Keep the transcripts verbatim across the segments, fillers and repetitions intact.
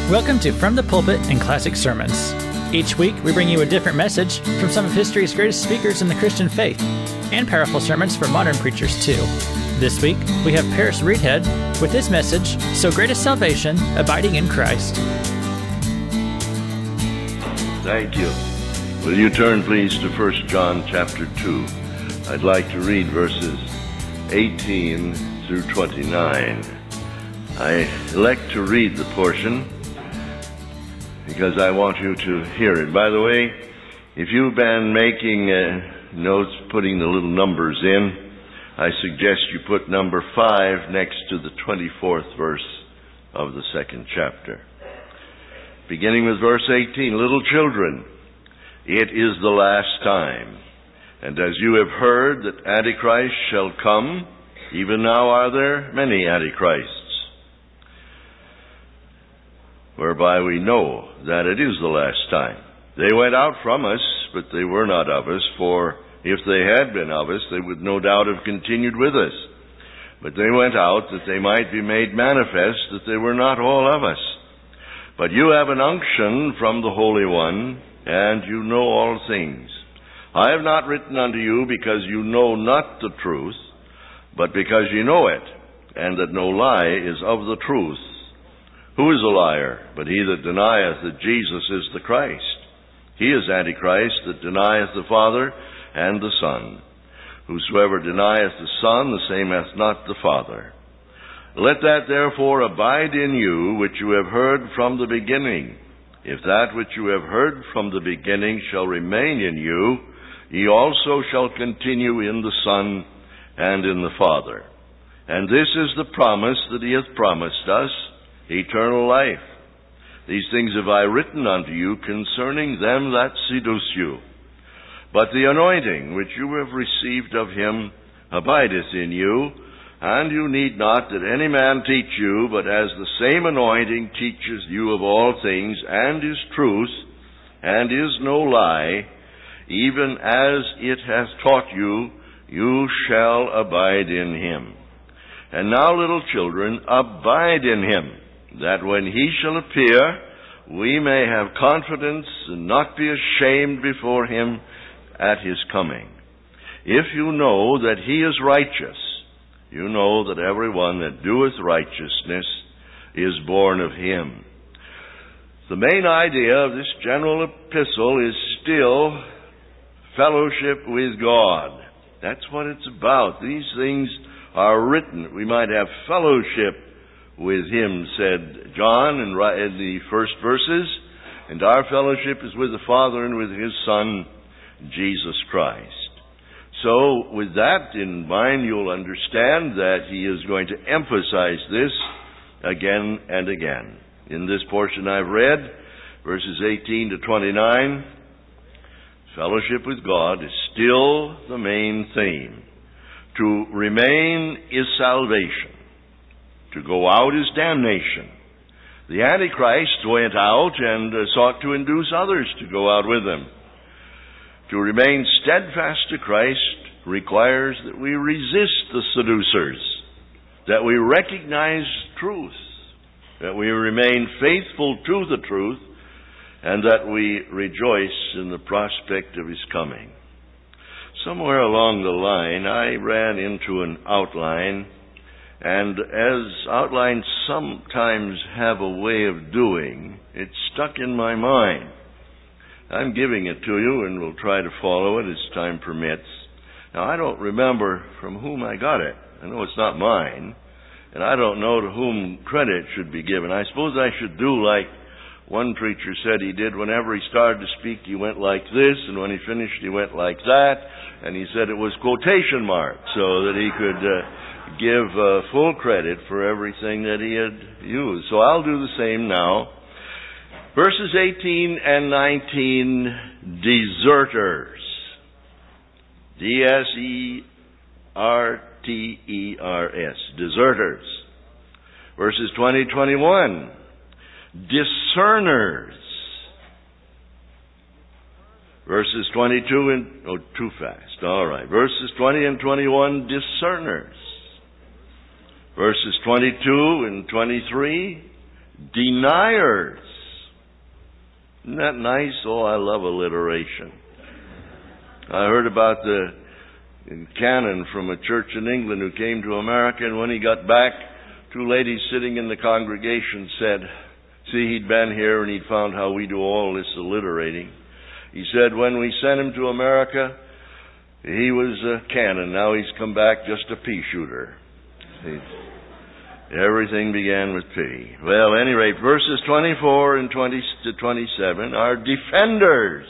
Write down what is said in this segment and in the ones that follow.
Welcome to From the Pulpit and Classic Sermons. Each week, we bring you a different message from some of history's greatest speakers in the Christian faith, and powerful sermons for modern preachers, too. This week, we have Paris Reedhead with his message, So Great is Salvation, Abiding in Christ. Thank you. Will you turn, please, to First John chapter two. I'd like to read verses eighteen through twenty-nine. I elect to read the portion because I want you to hear it. By the way, if you've been making uh, notes, putting the little numbers in, I suggest you put number five next to the twenty-fourth verse of the second chapter. Beginning with verse eighteen, Little children, it is the last time, and as you have heard that Antichrist shall come, even now are there many Antichrists, whereby we know that it is the last time. They went out from us, but they were not of us, for if they had been of us, they would no doubt have continued with us. But they went out that they might be made manifest that they were not all of us. But you have an unction from the Holy One, and you know all things. I have not written unto you because you know not the truth, but because you know it, and that no lie is of the truth. Who is a liar, but he that denieth that Jesus is the Christ? He is Antichrist, that denieth the Father and the Son. Whosoever denieth the Son, the same hath not the Father. Let that therefore abide in you, which you have heard from the beginning. If that which you have heard from the beginning shall remain in you, ye also shall continue in the Son and in the Father. And this is the promise that he hath promised us, eternal life. These things have I written unto you concerning them that seduce you. But the anointing which you have received of him abideth in you, and you need not that any man teach you, but as the same anointing teaches you of all things, and is truth, and is no lie, even as it hath taught you, you shall abide in him. And now, little children, abide in him, that when he shall appear, we may have confidence and not be ashamed before him at his coming. If you know that he is righteous, you know that every one that doeth righteousness is born of him. The main idea of this general epistle is still fellowship with God. That's what it's about. These things are written that we might have fellowship with him, said John in the first verses, and our fellowship is with the Father and with his Son, Jesus Christ. So, with that in mind, you'll understand that he is going to emphasize this again and again. In this portion I've read, verses eighteen to twenty-nine, fellowship with God is still the main theme. To remain is salvation. To go out is damnation. The Antichrist went out and uh, sought to induce others to go out with him. To remain steadfast to Christ requires that we resist the seducers, that we recognize truth, that we remain faithful to the truth, and that we rejoice in the prospect of his coming. Somewhere along the line, I ran into an outline, and as outlines sometimes have a way of doing, it stuck in my mind. I'm giving it to you, and we'll try to follow it as time permits. Now, I don't remember from whom I got it. I know it's not mine, and I don't know to whom credit should be given. I suppose I should do like one preacher said he did. Whenever he started to speak, he went like this, and when he finished, he went like that, and he said it was quotation marks so that he could uh, give uh, full credit for everything that he had used. So I'll do the same now. Verses eighteen and nineteen, deserters. D S E R T E R S, deserters. Verses twenty, twenty-one, discerners. Verses twenty-two and, oh, too fast. All right. Verses twenty and twenty-one, discerners. Verses twenty-two and twenty-three, deniers. Isn't that nice? Oh, I love alliteration. I heard about the canon from a church in England who came to America, and when he got back, two ladies sitting in the congregation said, see, he'd been here and he'd found how we do all this alliterating. He said, when we sent him to America, he was a canon. Now he's come back just a pea shooter. See, everything began with P. Well, at any rate, verses twenty-four and twenty to twenty-seven are defenders.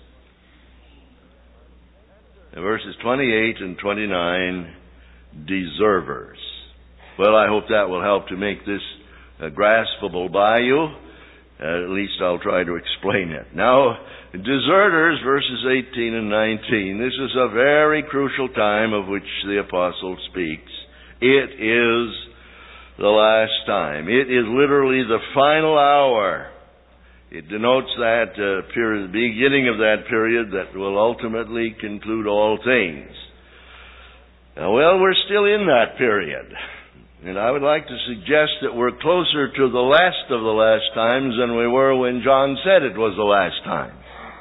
And verses twenty-eight and twenty-nine, deservers. Well, I hope that will help to make this uh, graspable by you. Uh, at least I'll try to explain it. Now, deserters, verses eighteen and nineteen. This is a very crucial time of which the apostle speaks. It is the last time. It is literally the final hour. It denotes that uh, period, the beginning of that period that will ultimately conclude all things. Now, well, we're still in that period. And I would like to suggest that we're closer to the last of the last times than we were when John said it was the last time.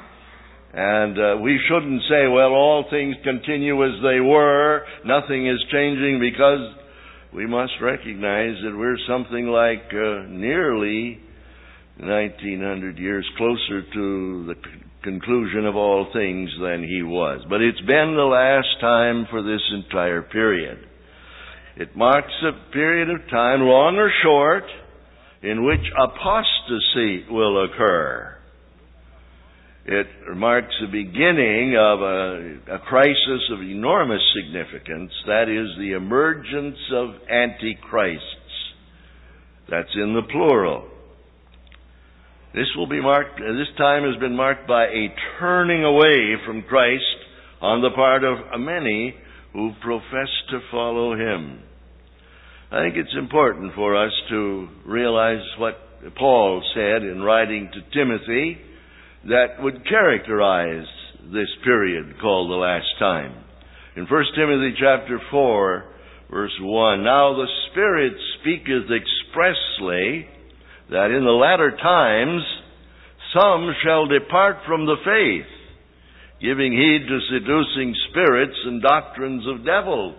And uh, we shouldn't say, well, all things continue as they were, nothing is changing, because we must recognize that we're something like uh, nearly nineteen hundred years closer to the c- conclusion of all things than he was. But it's been the last time for this entire period. It marks a period of time, long or short, in which apostasy will occur. It marks the beginning of a, a crisis of enormous significance. That is the emergence of antichrists. That's in the plural. This will be marked, this time has been marked by a turning away from Christ on the part of many who profess to follow him. I think it's important for us to realize what Paul said in writing to Timothy that would characterize this period called the last time. In First Timothy chapter four, verse one, now the Spirit speaketh expressly that in the latter times some shall depart from the faith, giving heed to seducing spirits and doctrines of devils.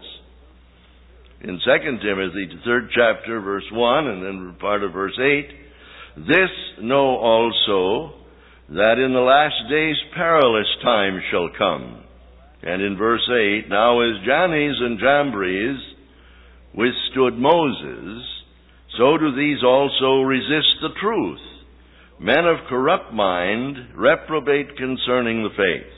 In Second Timothy, the third chapter, verse one, and then part of verse eight, this know also, that in the last days perilous times shall come. And in verse eight, now as Jannes and Jambres withstood Moses, so do these also resist the truth. Men of corrupt mind reprobate concerning the faith.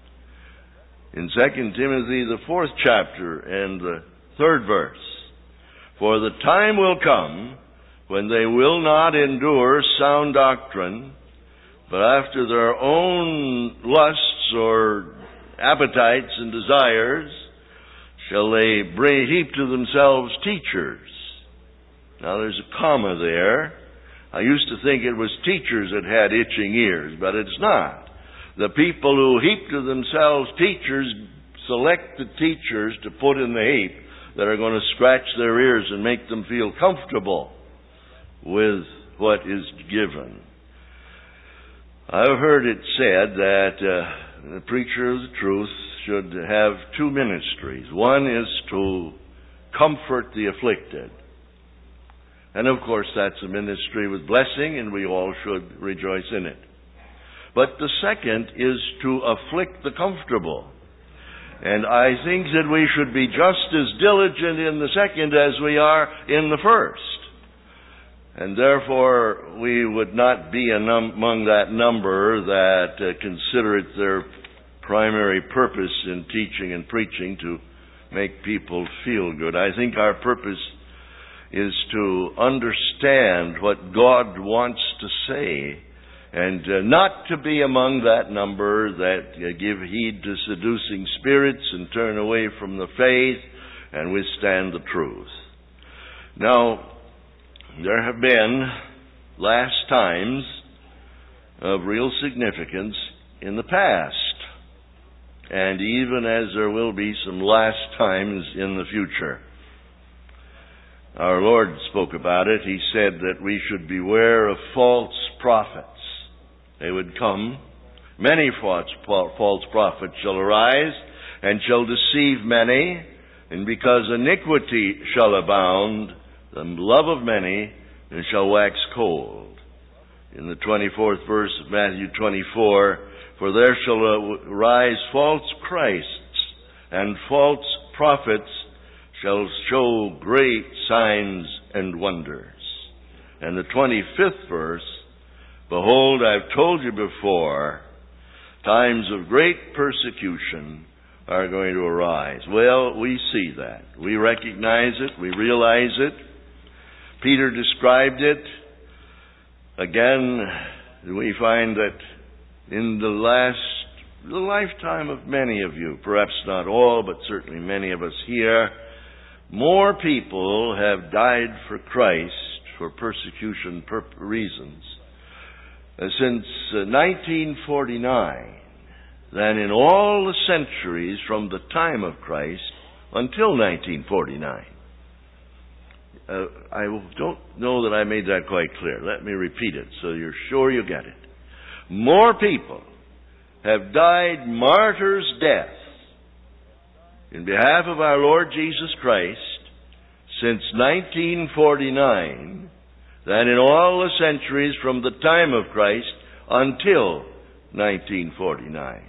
In Second Timothy, the fourth chapter and the third verse, for the time will come when they will not endure sound doctrine, but after their own lusts or appetites and desires shall they bring, heap to themselves teachers. Now there's a comma there. I used to think it was teachers that had itching ears, but it's not. The people who heap to themselves teachers select the teachers to put in the heap that are going to scratch their ears and make them feel comfortable with what is given. I've heard it said that uh, the preacher of the truth should have two ministries. One is to comfort the afflicted. And of course that's a ministry with blessing, and we all should rejoice in it. But the second is to afflict the comfortable. And I think that we should be just as diligent in the second as we are in the first. And therefore, we would not be among that number that uh, consider it their primary purpose in teaching and preaching to make people feel good. I think our purpose is to understand what God wants to say, and uh, not to be among that number that uh, give heed to seducing spirits and turn away from the faith and withstand the truth. Now, there have been last times of real significance in the past, and even as there will be some last times in the future. our Lord spoke about it. He said that we should beware of false prophets. They would come. Many false false prophets shall arise and shall deceive many. And because iniquity shall abound, the love of many shall wax cold. In the twenty-fourth verse of Matthew twenty-four, for there shall arise false Christs, and false prophets shall show great signs and wonders. And the twenty-fifth verse, behold, I've told you before, times of great persecution are going to arise. Well, we see that. We recognize it. We realize it. Peter described it. Again, we find that in the last, the lifetime of many of you, perhaps not all, but certainly many of us here, more people have died for Christ for persecution reasons since nineteen forty-nine than in all the centuries from the time of Christ until nineteen forty-nine. Uh, I don't know that I made that quite clear. Let me repeat it so you're sure you get it. More people have died martyrs' death in behalf of our Lord Jesus Christ since nineteen forty-nine than in all the centuries from the time of Christ until nineteen forty-nine.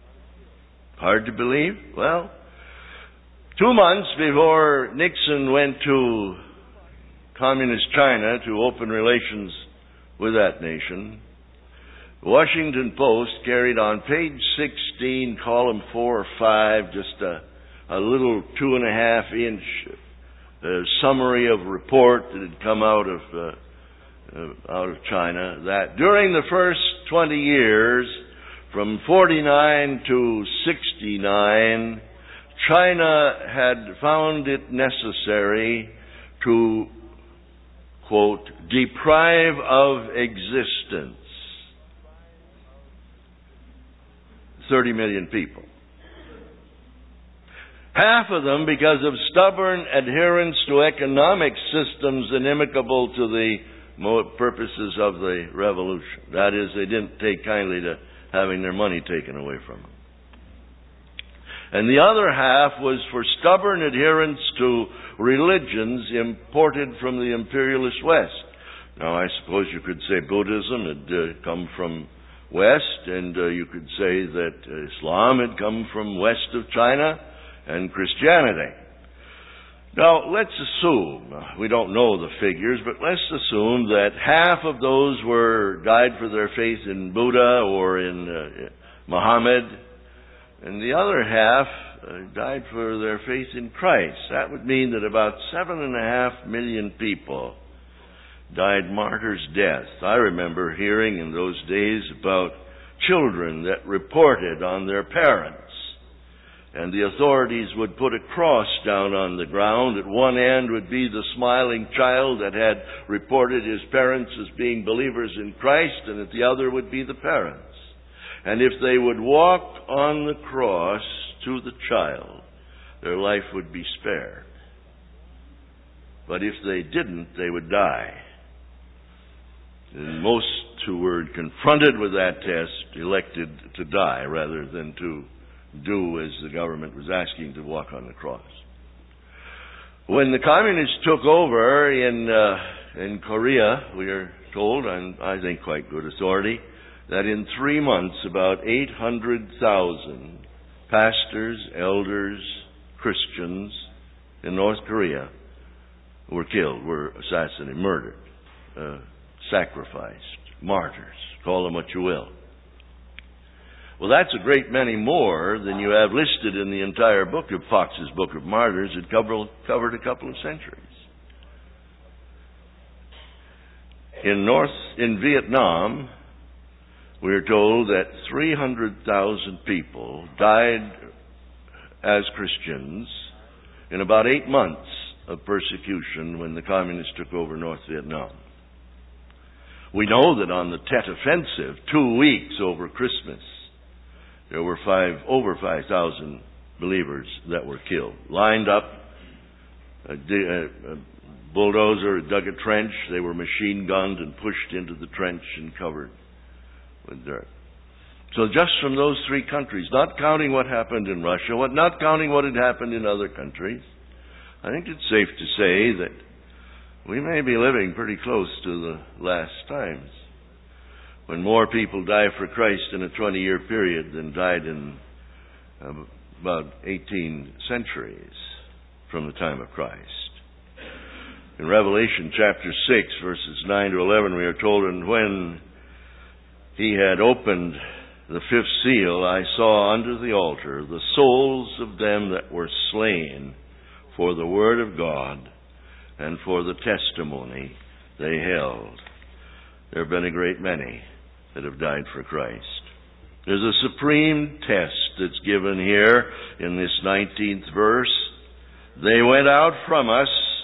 Hard to believe? Well, two months before Nixon went to Communist China to open relations with that nation, the Washington Post carried on page sixteen, column four or five, just a, a little two and a half inch uh, summary of report that had come out of uh, uh, out of China, that during the first twenty years, from forty-nine to sixty-nine, China had found it necessary to, quote, deprive of existence thirty million people. Half of them because of stubborn adherence to economic systems inimical to the purposes of the revolution. That is, they didn't take kindly to having their money taken away from them. And the other half was for stubborn adherence to religions imported from the imperialist West. Now, I suppose you could say Buddhism had uh, come from West, and uh, you could say that uh, Islam had come from west of China, and Christianity. Now, let's assume, we don't know the figures, but let's assume that half of those were died for their faith in Buddha or in uh, Muhammad, and the other half uh, died for their faith in Christ. That would mean that about seven and a half million people died martyrs' death. I remember hearing in those days about children that reported on their parents. And the authorities would put a cross down on the ground. At one end would be the smiling child that had reported his parents as being believers in Christ, and at the other would be the parents. And if they would walk on the cross to the child, their life would be spared. But if they didn't, they would die. And most who were confronted with that test elected to die rather than to do as the government was asking, to walk on the cross. When the communists took over in uh, in Korea, we are told, on I think quite good authority, that in three months about eight hundred thousand pastors, elders, Christians in North Korea were killed, were assassinated, murdered, uh, sacrificed, martyrs, call them what you will. Well, that's a great many more than you have listed in the entire book of Fox's Book of Martyrs. It covered, covered a couple of centuries. In North, in Vietnam, we are told that three hundred thousand people died as Christians in about eight months of persecution when the communists took over North Vietnam. We know that on the Tet Offensive, two weeks over Christmas, there were five, over five thousand believers that were killed, lined up, uh, di- uh, bulldozer dug a trench, they were machine gunned and pushed into the trench and covered with dirt. So just from those three countries, not counting what happened in Russia, what, not counting what had happened in other countries, I think it's safe to say that we may be living pretty close to the last times, when more people die for Christ in a twenty-year period than died in uh, about eighteen centuries from the time of Christ. In Revelation chapter six, verses nine to eleven, we are told, "And when he had opened the fifth seal, I saw under the altar the souls of them that were slain for the word of God and for the testimony they held." There have been a great many that have died for Christ. There's a supreme test that's given here in this nineteenth verse. They went out from us,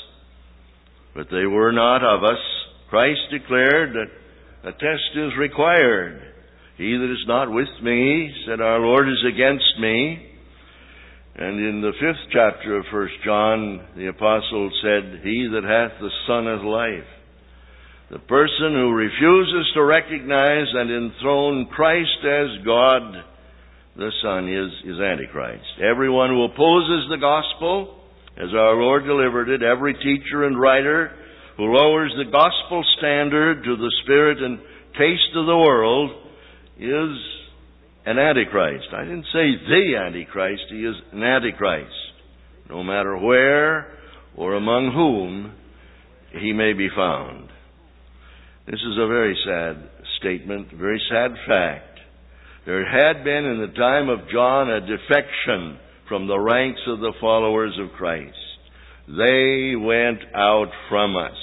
but they were not of us. Christ declared that a test is required. He that is not with me, said our Lord, is against me. And in the fifth chapter of First John, the apostle said, "He that hath the Son hath life." The person who refuses to recognize and enthrone Christ as God, the Son, is, is Antichrist. Everyone who opposes the gospel, as our Lord delivered it, every teacher and writer who lowers the gospel standard to the spirit and taste of the world, is an Antichrist. I didn't say the Antichrist. He is an Antichrist, no matter where or among whom he may be found. This is a very sad statement, a very sad fact. There had been in the time of John a defection from the ranks of the followers of Christ. They went out from us.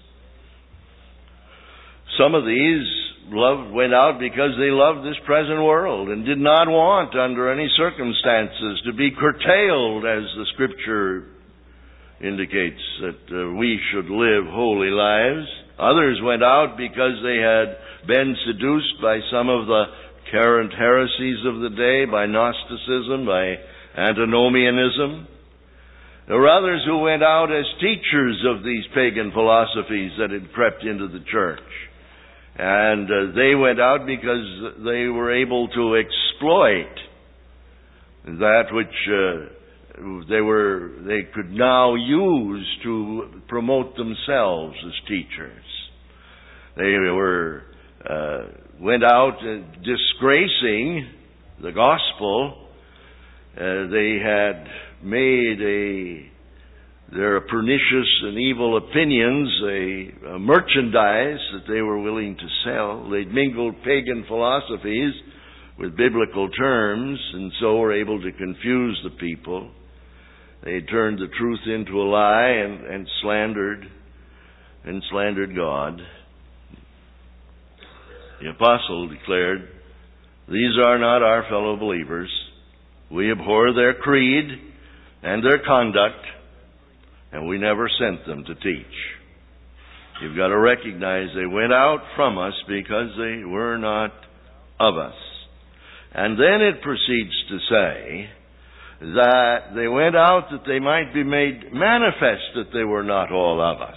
Some of these loved, went out because they loved this present world and did not want, under any circumstances, to be curtailed, as the Scripture indicates that uh, we should live holy lives. Others went out because they had been seduced by some of the current heresies of the day, by Gnosticism, by antinomianism. There were others who went out as teachers of these pagan philosophies that had crept into the church. And uh, they went out because they were able to exploit that which uh, they were they could now use to promote themselves as teachers. They were uh, went out uh, disgracing the gospel. Uh, they had made a their pernicious and evil opinions a, a merchandise that they were willing to sell. They'd mingled pagan philosophies with biblical terms, and so were able to confuse the people. They turned the truth into a lie and, and slandered and slandered God. The apostle declared, "These are not our fellow believers. We abhor their creed and their conduct, and we never sent them to teach." You've got to recognize they went out from us because they were not of us. And then it proceeds to say that they went out that they might be made manifest that they were not all of us.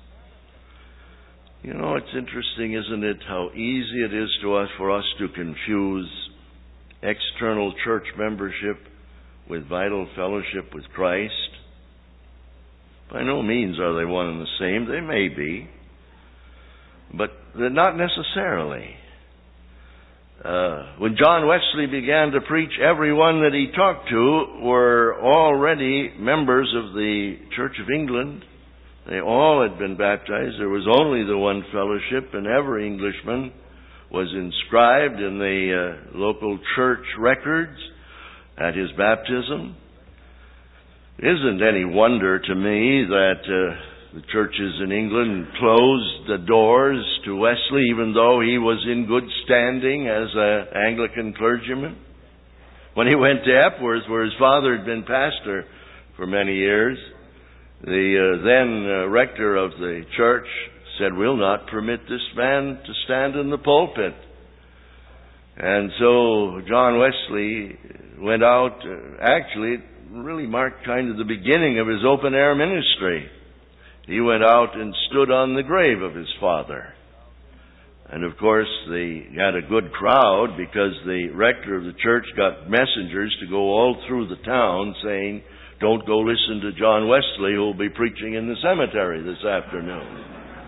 You know, it's interesting, isn't it, how easy it is to us for us to confuse external church membership with vital fellowship with Christ. By no means are they one and the same. They may be, but they're not necessarily. Uh, when John Wesley began to preach, everyone that he talked to were already members of the Church of England. They all had been baptized. There was only the one fellowship, and every Englishman was inscribed in the uh, local church records at his baptism. It isn't any wonder to me that uh, the churches in England closed the doors to Wesley, even though he was in good standing as an Anglican clergyman. When he went to Epworth, where his father had been pastor for many years, the uh, then uh, rector of the church said, "We'll not permit this man to stand in the pulpit." And so John Wesley went out, uh, actually, it really marked kind of the beginning of his open-air ministry. he went out and stood on the grave of his father. And of course, they had a good crowd because the rector of the church got messengers to go all through the town saying, "Don't go listen to John Wesley, who will be preaching in the cemetery this afternoon."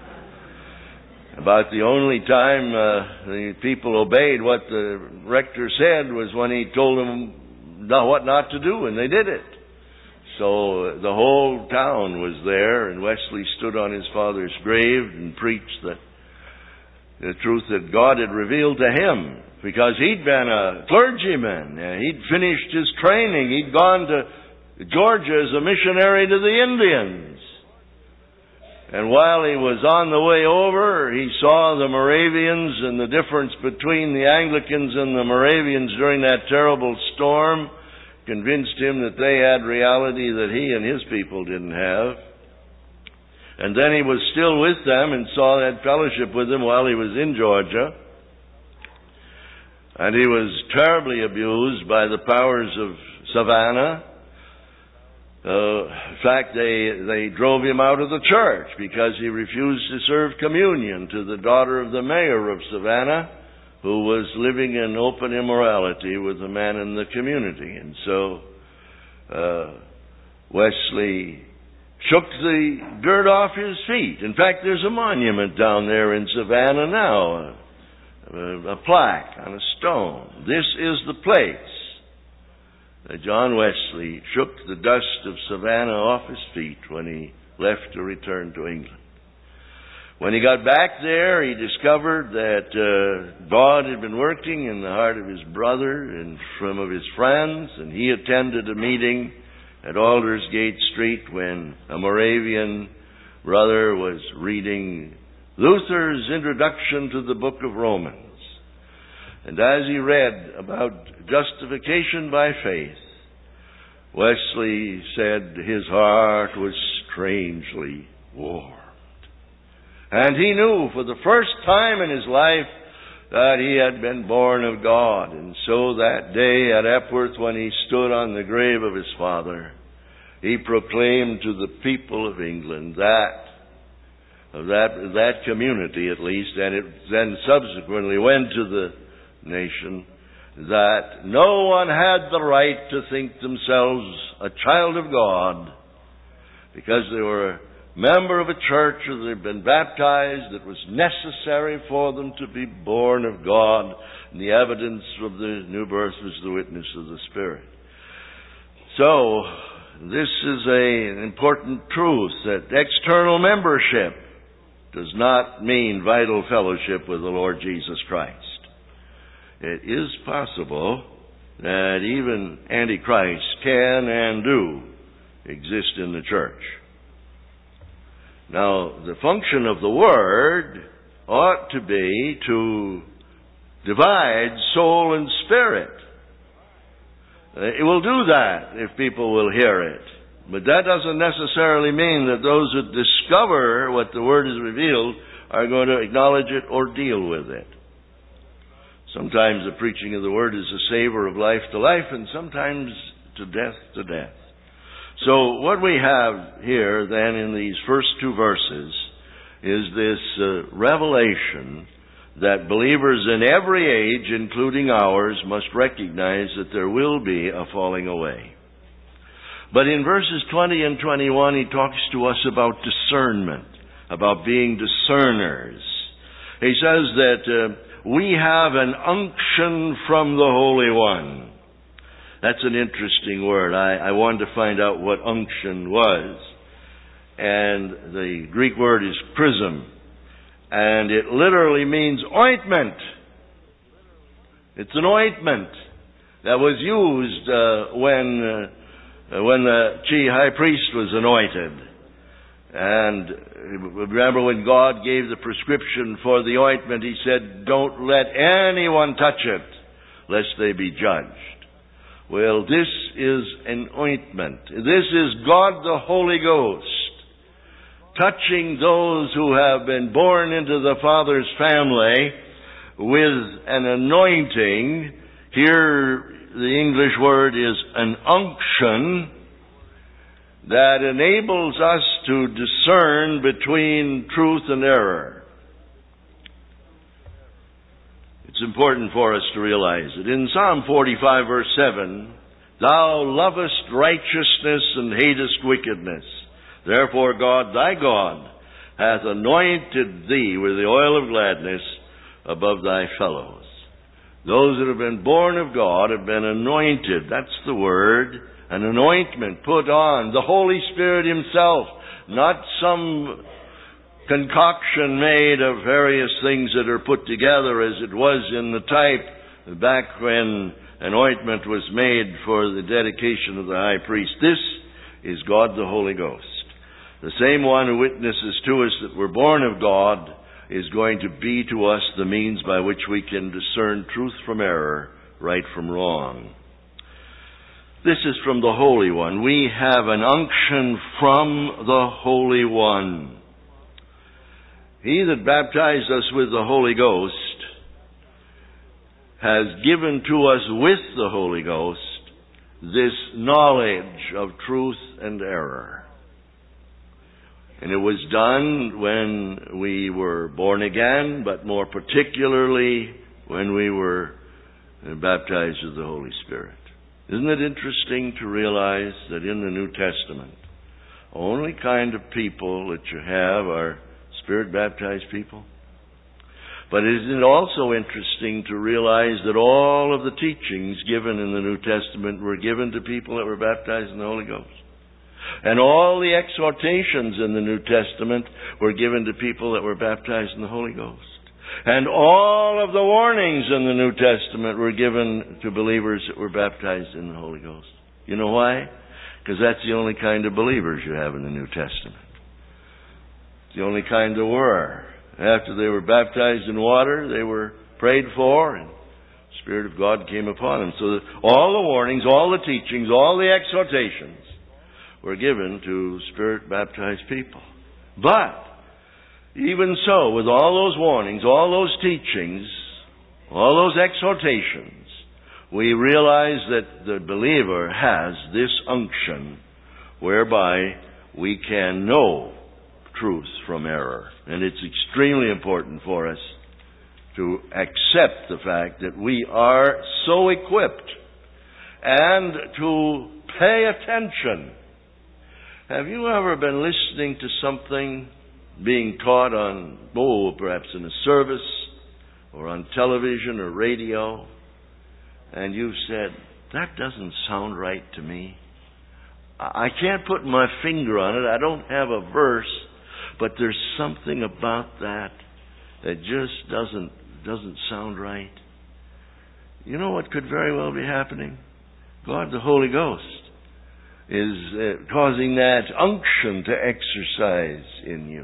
About the only time uh, the people obeyed what the rector said was when he told them what not to do, and they did it. So the whole town was there, and Wesley stood on his father's grave and preached that the truth that God had revealed to him, because he'd been a clergyman. He'd finished his training. He'd gone to Georgia as a missionary to the Indians. And while he was on the way over, he saw the Moravians, and the difference between the Anglicans and the Moravians during that terrible storm convinced him that they had reality that he and his people didn't have. And then he was still with them and saw that fellowship with them while he was in Georgia. And he was terribly abused by the powers of Savannah. Uh, in fact, they, they drove him out of the church because he refused to serve communion to the daughter of the mayor of Savannah, who was living in open immorality with a man in the community. And so uh, Wesley shook the dirt off his feet. In fact, there's a monument down there in Savannah now, a, a plaque on a stone. This is the place that John Wesley shook the dust of Savannah off his feet when he left to return to England. When he got back there, he discovered that uh, God had been working in the heart of his brother and some of his friends, and he attended a meeting at Aldersgate Street when a Moravian brother was reading Luther's introduction to the book of Romans. And as he read about justification by faith, Wesley said his heart was strangely warmed. And he knew for the first time in his life that he had been born of God. And so that day at Epworth, when he stood on the grave of his father, he proclaimed to the people of England that, of that, that community at least, and it then subsequently went to the nation, that no one had the right to think themselves a child of God because they were a member of a church or they'd been baptized. It was necessary for them to be born of God, and the evidence of the new birth was the witness of the Spirit. So, this is a, an important truth, that external membership does not mean vital fellowship with the Lord Jesus Christ. It is possible that even Antichrist can and do exist in the church. Now, the function of the Word ought to be to divide soul and spirit. It will do that if people will hear it. But that doesn't necessarily mean that those who discover what the Word has revealed are going to acknowledge it or deal with it. Sometimes the preaching of the Word is a savor of life to life, and sometimes to death to death. So what we have here then in these first two verses is this uh, revelation that believers in every age, including ours, must recognize that there will be a falling away. But in verses twenty and twenty-one, he talks to us about discernment, about being discerners. He says that uh, we have an unction from the Holy One. That's an interesting word. I, I wanted to find out what unction was. And the Greek word is chrism. And it literally means ointment. It's an ointment that was used uh, when uh, when the chief high priest was anointed. And remember when God gave the prescription for the ointment, he said, "Don't let anyone touch it, lest they be judged." Well, this is an ointment. This is God the Holy Ghost touching those who have been born into the Father's family with an anointing. Here, the English word is an unction that enables us to discern between truth and error. It's important for us to realize that in Psalm forty-five, verse seven, Thou lovest righteousness and hatest wickedness. Therefore God, thy God, hath anointed thee with the oil of gladness above thy fellows. Those that have been born of God have been anointed. That's the word. An anointment put on. The Holy Spirit Himself. Not some concoction made of various things that are put together as it was in the type back when an ointment was made for the dedication of the high priest. This is God the Holy Ghost. The same one who witnesses to us that we're born of God is going to be to us the means by which we can discern truth from error, right from wrong. This is from the Holy One. We have an unction from the Holy One. He that baptized us with the Holy Ghost has given to us with the Holy Ghost this knowledge of truth and error. And it was done when we were born again, but more particularly when we were baptized with the Holy Spirit. Isn't it interesting to realize that in the New Testament, the only kind of people that you have are Spirit-baptized people? But isn't it also interesting to realize that all of the teachings given in the New Testament were given to people that were baptized in the Holy Ghost? And all the exhortations in the New Testament were given to people that were baptized in the Holy Ghost. And all of the warnings in the New Testament were given to believers that were baptized in the Holy Ghost. You know why? Because that's the only kind of believers you have in the New Testament. It's the only kind there were. After they were baptized in water, they were prayed for, and the Spirit of God came upon them. So that all the warnings, all the teachings, all the exhortations were given to Spirit-baptized people. But, even so, with all those warnings, all those teachings, all those exhortations, we realize that the believer has this unction whereby we can know truth from error. And it's extremely important for us to accept the fact that we are so equipped and to pay attention. Have you ever been listening to something being taught on, oh, perhaps in a service or on television or radio, and you've said, that doesn't sound right to me. I can't put my finger on it. I don't have a verse, but there's something about that that just doesn't doesn't sound right. You know what could very well be happening? God, the Holy Ghost, is uh, causing that unction to exercise in you.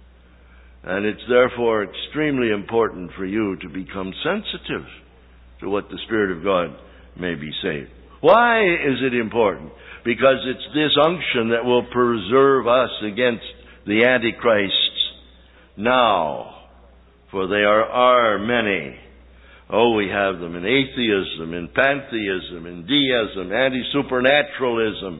And it's therefore extremely important for you to become sensitive to what the Spirit of God may be saying. Why is it important? Because it's this unction that will preserve us against the Antichrists now. For they are, are many. Oh, we have them in atheism, in pantheism, in deism, anti-supernaturalism.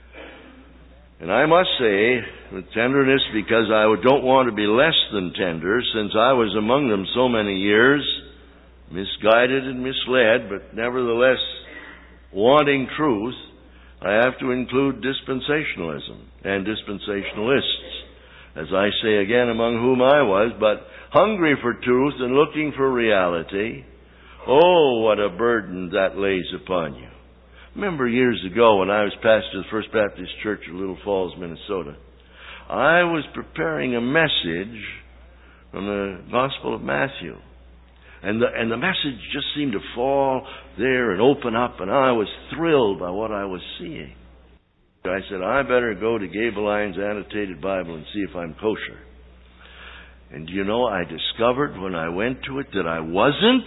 And I must say, with tenderness, because I don't want to be less than tender, since I was among them so many years, misguided and misled, but nevertheless wanting truth, I have to include dispensationalism and dispensationalists, as I say again, among whom I was, but hungry for truth and looking for reality. Oh, what a burden that lays upon you. Remember years ago when I was pastor of the First Baptist Church of Little Falls, Minnesota, I was preparing a message from the Gospel of Matthew. And the, and the message just seemed to fall there and open up, and I was thrilled by what I was seeing. I said, I better go to Gabe Lyons' Annotated Bible and see if I'm kosher. And do you know, I discovered when I went to it that I wasn't.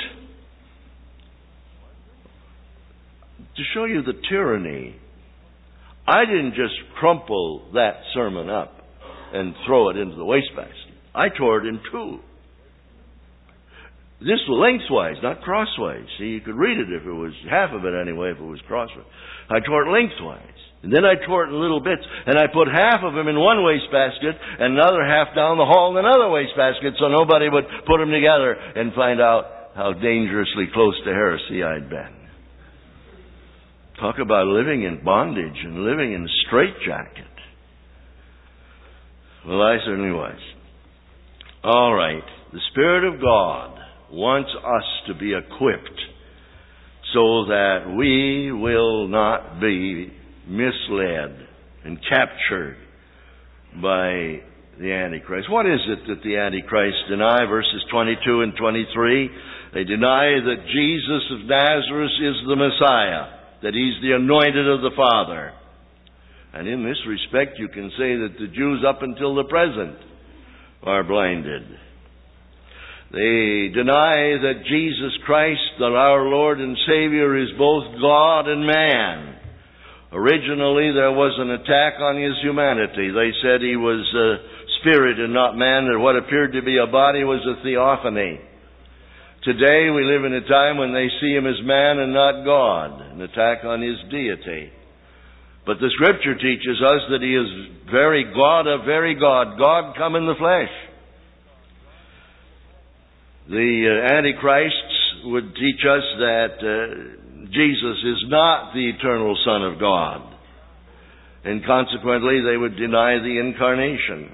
To show you the tyranny, I didn't just crumple that sermon up and throw it into the wastebasket. I tore it in two. This was lengthwise, not crosswise. See, you could read it if it was, half of it anyway, if it was crosswise. I tore it lengthwise. And then I tore it in little bits, and I put half of them in one wastebasket, and another half down the hall in another wastebasket, so nobody would put them together and find out how dangerously close to heresy I'd been. Talk about living in bondage and living in a straitjacket. Well, I certainly was. All right. The Spirit of God wants us to be equipped so that we will not be misled and captured by the Antichrist. What is it that the Antichrist deny? Verses twenty-two and twenty-three. They deny that Jesus of Nazareth is the Messiah, that He's the anointed of the Father. And in this respect, you can say that the Jews up until the present are blinded. They deny that Jesus Christ, that our Lord and Savior, is both God and man. Originally, there was an attack on His humanity. They said He was a spirit and not man, that what appeared to be a body was a theophany. Today, we live in a time when they see Him as man and not God, an attack on His deity. But the Scripture teaches us that He is very God of very God, God come in the flesh. The uh, Antichrists would teach us that uh, Jesus is not the eternal Son of God. And consequently, they would deny the incarnation.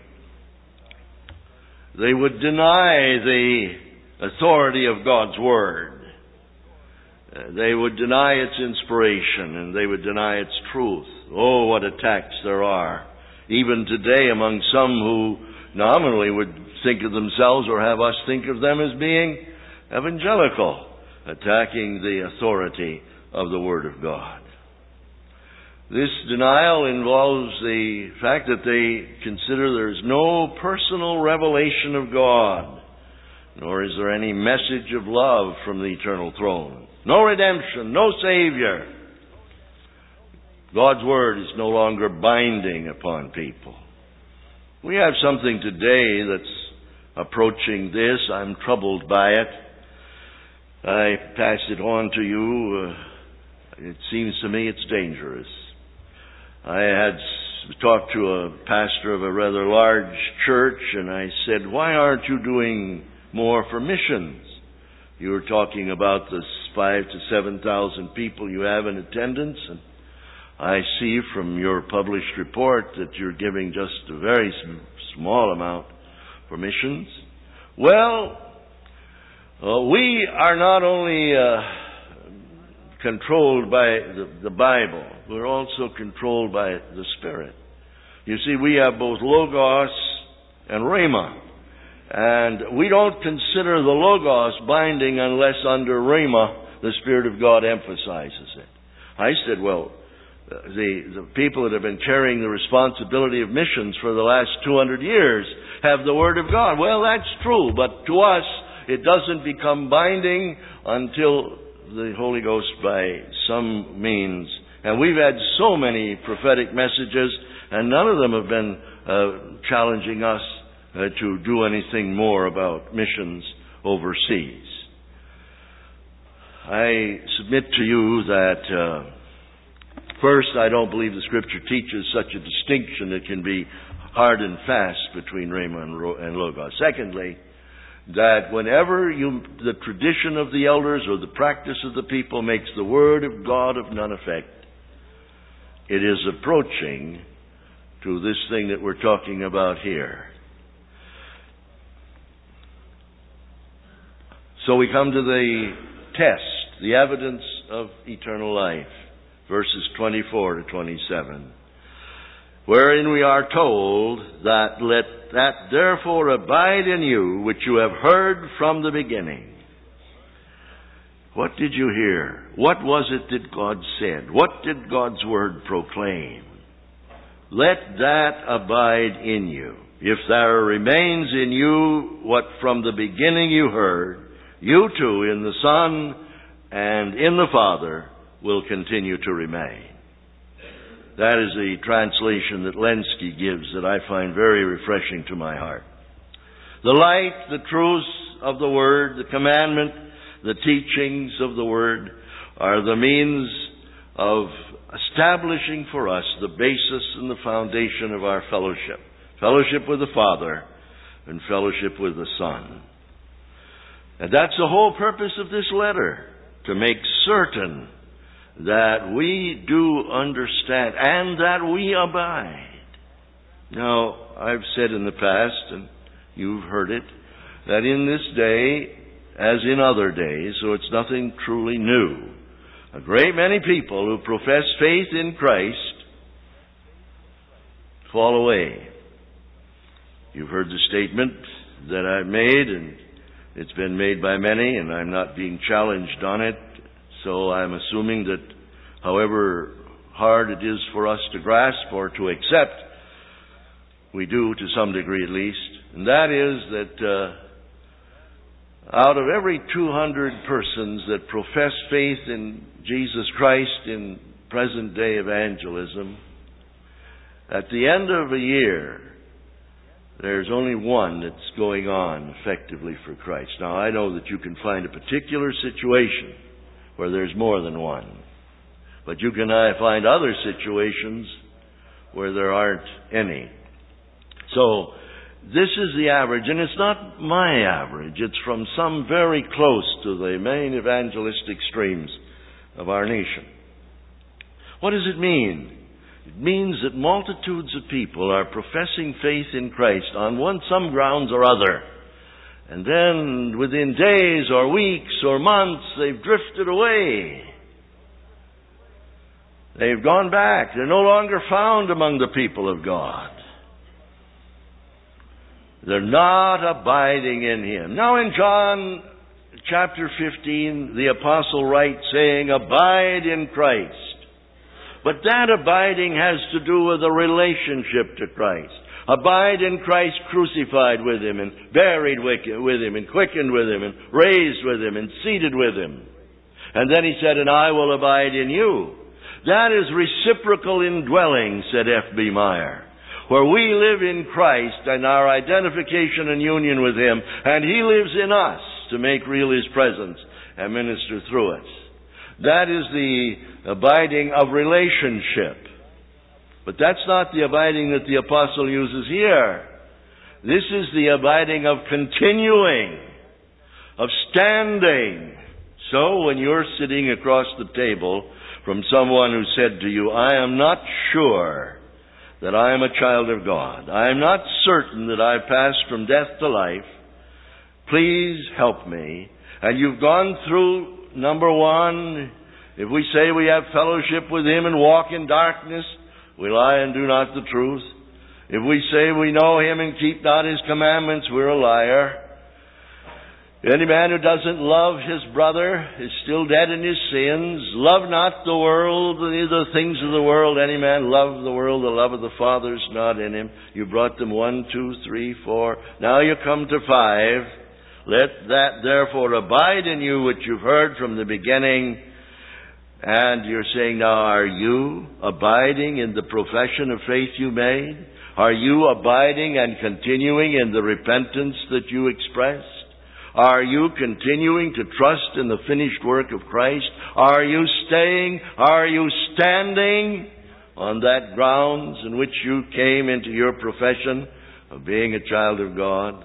They would deny the authority of God's Word. Uh, they would deny its inspiration, and they would deny its truth. Oh, what attacks there are, even today, among some who nominally would think of themselves or have us think of them as being evangelical, attacking the authority of the Word of God. This denial involves the fact that they consider there's no personal revelation of God, nor is there any message of love from the eternal throne. No redemption, no Savior. God's Word is no longer binding upon people. We have something today that's approaching this. I'm troubled by it. I pass it on to you. Uh, it seems to me it's dangerous. I had talked to a pastor of a rather large church, and I said, why aren't you doing more for missions? You were talking about the five to seven thousand people you have in attendance, and I see from your published report that you're giving just a very small amount for missions. Well, uh, we are not only uh, controlled by the, the Bible, we're also controlled by the Spirit. You see, we have both Logos and Rhema. And we don't consider the Logos binding unless under Rhema the Spirit of God emphasizes it. I said, well, the, the people that have been carrying the responsibility of missions for the last two hundred years have the Word of God. Well, that's true, but to us it doesn't become binding until the Holy Ghost by some means. And we've had so many prophetic messages, and none of them have been uh, challenging us uh, to do anything more about missions overseas. I submit to you that uh, first, I don't believe the Scripture teaches such a distinction that can be hard and fast between Rhema and Logos. Secondly, that whenever you, the tradition of the elders or the practice of the people makes the Word of God of none effect, it is approaching to this thing that we're talking about here. So we come to the test, the evidence of eternal life. Verses twenty-four to twenty-seven, wherein we are told that let that therefore abide in you which you have heard from the beginning. What did you hear? What was it that God said? What did God's Word proclaim? Let that abide in you. If there remains in you what from the beginning you heard, you too in the Son and in the Father will continue to remain. That is the translation that Lenski gives that I find very refreshing to my heart. The light, the truth, of the Word, the commandment, the teachings of the Word, are the means of establishing for us the basis and the foundation of our fellowship. Fellowship with the Father and fellowship with the Son. And that's the whole purpose of this letter, to make certain that we do understand and that we abide. Now, I've said in the past, and you've heard it, that in this day, as in other days, so it's nothing truly new, a great many people who profess faith in Christ fall away. You've heard the statement that I've made, and it's been made by many, and I'm not being challenged on it, so I'm assuming that however hard it is for us to grasp or to accept, we do to some degree at least, and that is that uh, out of every two hundred persons that profess faith in Jesus Christ in present-day evangelism, at the end of a year, there's only one that's going on effectively for Christ. Now, I know that you can find a particular situation where there's more than one, but you can uh, find other situations where there aren't any. So, this is the average, and it's not my average. It's from some very close to the main evangelistic streams of our nation. What does it mean? It means that multitudes of people are professing faith in Christ on one some grounds or other. And then within days or weeks or months, they've drifted away. They've gone back. They're no longer found among the people of God. They're not abiding in Him. Now in John chapter fifteen, the apostle writes saying, abide in Christ. But that abiding has to do with a relationship to Christ. Abide in Christ crucified with Him and buried with Him and quickened with Him and raised with Him and seated with Him. And then He said, and I will abide in you. That is reciprocal indwelling, said F B Meyer, where we live in Christ and our identification and union with Him, and He lives in us to make real His presence and minister through us. That is the abiding of relationship. But that's not the abiding that the apostle uses here. This is the abiding of continuing, of standing. So when you're sitting across the table from someone who said to you, I am not sure that I am a child of God, I am not certain that I've passed from death to life, please help me. And you've gone through, number one, if we say we have fellowship with Him and walk in darkness, we lie and do not the truth. If we say we know Him and keep not His commandments, we're a liar. Any man who doesn't love his brother is still dead in his sins. Love not the world, neither the things of the world. Any man love the world, the love of the Father is not in him. You brought them one, two, three, four. Now you come to five. Let that therefore abide in you which you've heard from the beginning. And you're saying, now, are you abiding in the profession of faith you made? Are you abiding and continuing in the repentance that you expressed? Are you continuing to trust in the finished work of Christ? Are you staying? Are you standing on that grounds in which you came into your profession of being a child of God?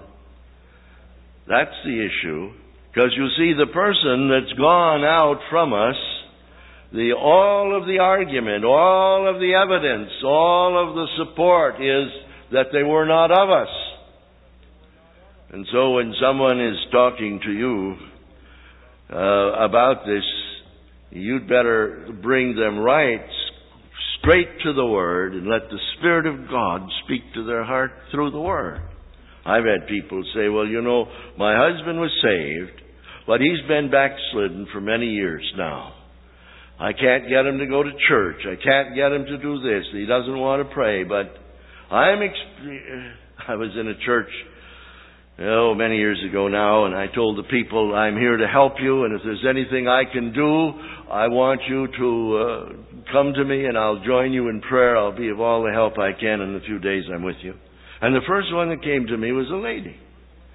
That's the issue. Because you see, the person that's gone out from us, The, all of the argument, all of the evidence, all of the support is that they were not of us. And so when someone is talking to you uh, about this, you'd better bring them right straight to the Word and let the Spirit of God speak to their heart through the Word. I've had people say, well, you know, my husband was saved, but he's been backslidden for many years now. I can't get him to go to church. I can't get him to do this. He doesn't want to pray. But I'm exp- I was in a church, oh, many years ago now, and I told the people, I'm here to help you, and if there's anything I can do, I want you to uh, come to me, and I'll join you in prayer. I'll be of all the help I can in the few days I'm with you. And the first one that came to me was a lady.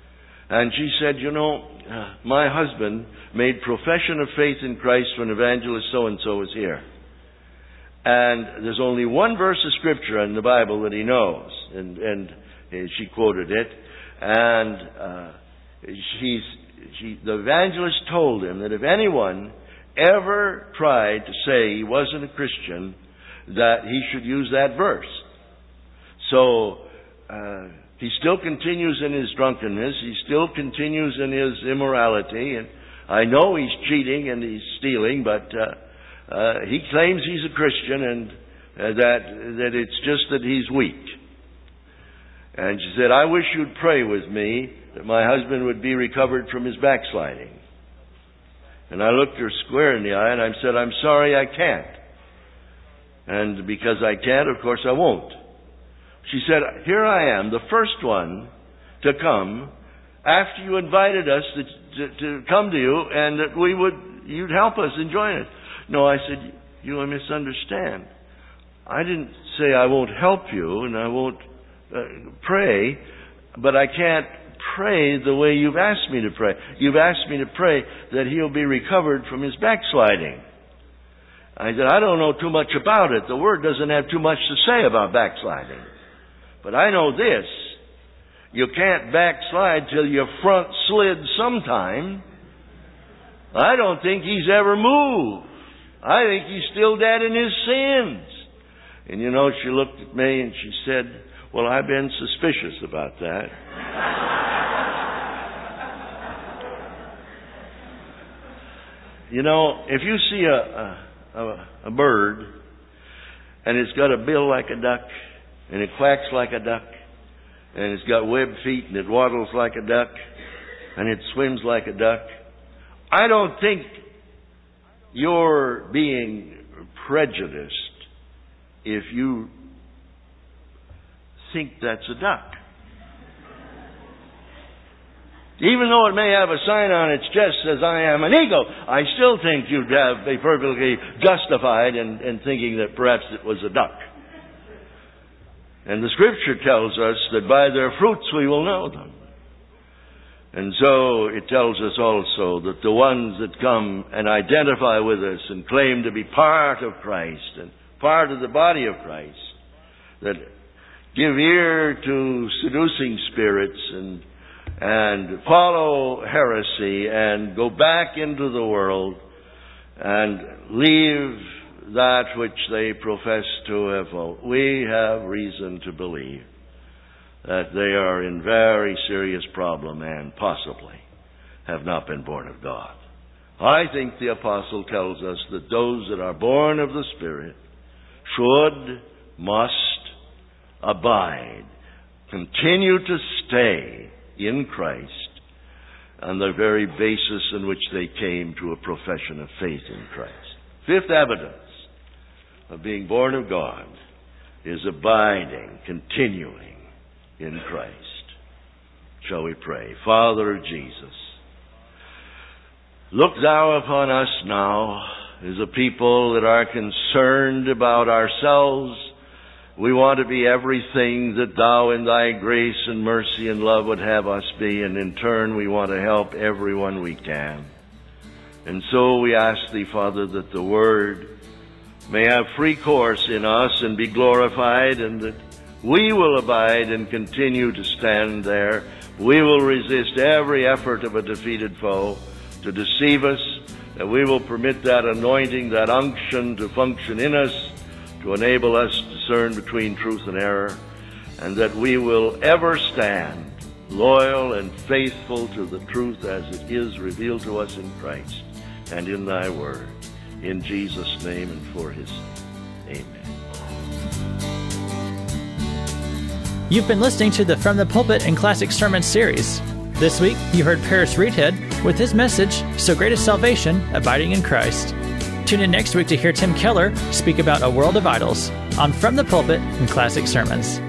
And she said, you know, uh, my husband made profession of faith in Christ when evangelist so-and-so was here. And there's only one verse of Scripture in the Bible that he knows. And, and she quoted it. And uh, she's, she, the evangelist told him that if anyone ever tried to say he wasn't a Christian, that he should use that verse. So uh, he still continues in his drunkenness. He still continues in his immorality. And I know he's cheating and he's stealing, but uh, uh, he claims he's a Christian, and uh, that that it's just that he's weak. And she said, I wish you'd pray with me that my husband would be recovered from his backsliding. And I looked her square in the eye and I said, I'm sorry, I can't. And because I can't, of course I won't. She said, here I am, the first one to come after you invited us to, to, to come to you, and that we would, you'd help us and join us. No, I said, you misunderstand. I didn't say I won't help you and I won't uh, pray, but I can't pray the way you've asked me to pray. You've asked me to pray that he'll be recovered from his backsliding. I said, I don't know too much about it. The Word doesn't have too much to say about backsliding. But I know this. You can't backslide till your front slid sometime. I don't think he's ever moved. I think he's still dead in his sins. And you know, she looked at me and she said, well, I've been suspicious about that. You know, if you see a, a, a bird and it's got a bill like a duck and it quacks like a duck and it's got webbed feet and it waddles like a duck and it swims like a duck, I don't think you're being prejudiced if you think that's a duck. Even though it may have a sign on its chest that says, I am an eagle, I still think you'd have, be perfectly justified in, in thinking that perhaps it was a duck. And the Scripture tells us that by their fruits we will know them. And so it tells us also that the ones that come and identify with us and claim to be part of Christ and part of the body of Christ, that give ear to seducing spirits and and follow heresy and go back into the world and leave that which they profess to have, we have reason to believe that they are in very serious problem and possibly have not been born of God. I think the apostle tells us that those that are born of the Spirit should, must abide, continue to stay in Christ on the very basis in which they came to a profession of faith in Christ. Fifth evidence of being born of God is abiding, continuing in Christ. Shall we pray? Father Jesus, look thou upon us now as a people that are concerned about ourselves. We want to be everything that thou in thy grace and mercy and love would have us be, and in turn we want to help everyone we can. And so we ask thee, Father, that the Word may have free course in us and be glorified, and that we will abide and continue to stand there. We will resist every effort of a defeated foe to deceive us, that we will permit that anointing, that unction to function in us, to enable us to discern between truth and error, and that we will ever stand loyal and faithful to the truth as it is revealed to us in Christ and in thy word. In Jesus' name and for his name. Amen. You've been listening to the From the Pulpit and Classic Sermon series. This week, you heard Paris Reedhead with his message, So Great is Salvation, Abiding in Christ. Tune in next week to hear Tim Keller speak about A World of Idols on From the Pulpit and Classic Sermons.